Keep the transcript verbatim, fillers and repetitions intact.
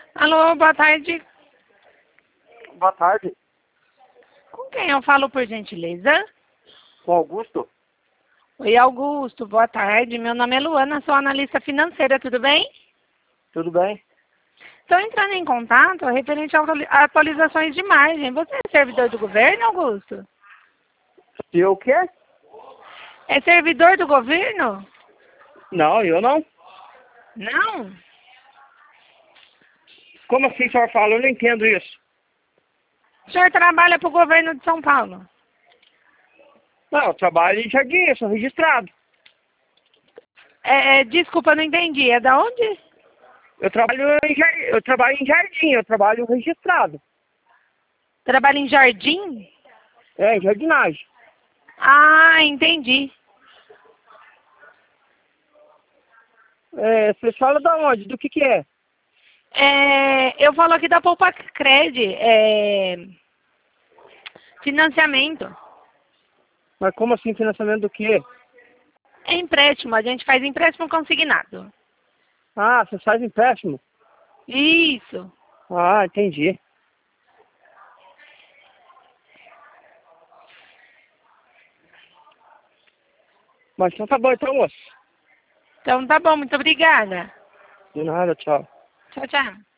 Alô, boa tarde. Boa tarde. Com quem eu falo, por gentileza? Com Augusto? Oi, Augusto, boa tarde. Meu nome é Luana, sou analista financeira, tudo bem? Tudo bem? Estou entrando em contato referente a atuali- a atualizações de margem. Você é servidor do governo, Augusto? E eu o quê? É servidor do governo? Não, eu não. Não? Como assim o senhor fala? Eu não entendo isso. O senhor trabalha para o governo de São Paulo? Não, eu trabalho em Jardim, eu sou registrado. É, é, desculpa, não entendi. É da onde? Eu trabalho em Jardim, eu trabalho em Jardim, eu trabalho registrado. Trabalha em Jardim? É, em jardinagem. Ah, entendi. É, vocês falam da onde? Do que que é? É, eu falo aqui da Poupa Cred, é, financiamento. Mas como assim financiamento do quê? É empréstimo, a gente faz empréstimo consignado. Ah, você faz empréstimo? Isso. Ah, entendi. Mas então tá bom então, moço. Então tá bom, muito obrigada. De nada, tchau. Tchau, tchau.